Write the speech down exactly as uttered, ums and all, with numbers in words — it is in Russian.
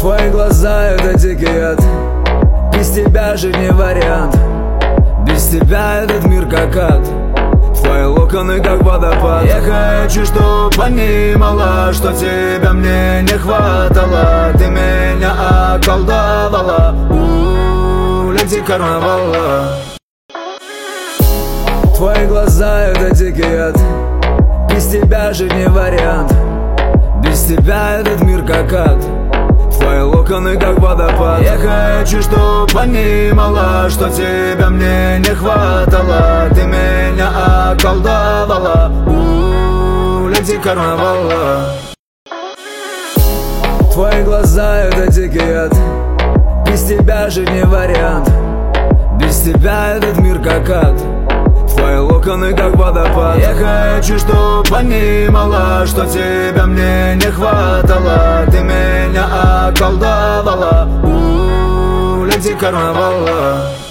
Твои глаза — это дикий яд. Без тебя жить не вариант. Без тебя этот мир как ад. Твои локоны как водопад. Я хочу, чтоб понимала, что тебя мне не хватало. Ты меня околдовала. У-у-у, леди карнавала. Твои глаза — это дикий яд. Без тебя жить не вариант. Без тебя этот мир как ад. Твои локоны как водопад. Я хочу, чтоб понимала, что тебя мне не хватало. Ты меня околдовала. У-у-у, леди карнавала. Твои глаза — это дикий яд. Без тебя жить не вариант. Без тебя этот мир как ад. Твои локоны как водопад. Я хочу, чтоб понимала, что тебя мне не хватало. Ты меня околдовала. У-у-у, леди карнавала.